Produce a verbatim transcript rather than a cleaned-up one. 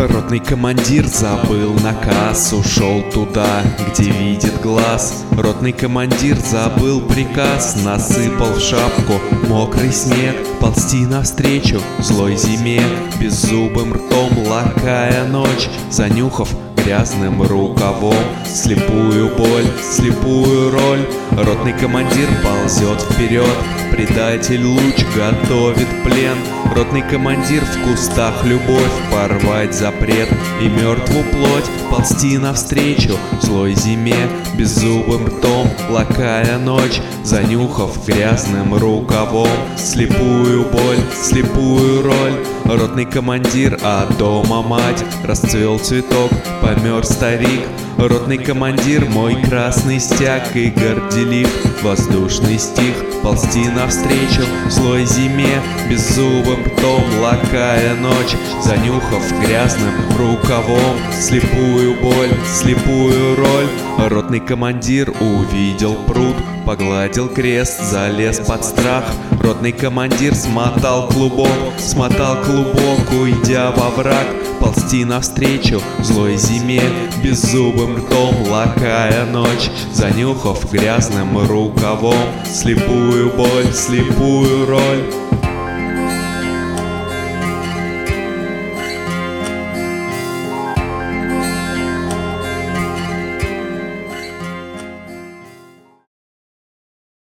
Ротный командир забыл наказ, ушел туда, где видит глаз. Ротный командир забыл приказ, насыпал в шапку мокрый снег. Ползти навстречу злой зиме, беззубым ртом лакая ночь, занюхав грязным рукавом слепую боль, слепую роль. Ротный командир ползет вперед, предатель луч готовит плен. Ротный командир в кустах любовь, порвать запрет и мертвую плоть. Ползти навстречу злой зиме, беззубым ртом лакая ночь, занюхав грязным рукавом слепую боль, слепую роль. Ротный командир, а дома мать, расцвел цветок, помер старик. Ротный командир, мой красный стяг и горделив воздушный стих. Ползти навстречу злой зиме, беззубым ртом лакая ночь, занюхав грязным рукавом слепую боль, слепую роль. Ротный командир увидел пруд, погладил крест, залез под страх. Ротный командир смотал клубок, смотал клубок, уйдя во враг. Ползти навстречу злой зиме, беззубым ртом лакая ночь, занюхав грязным рукавом слепую боль, слепую роль.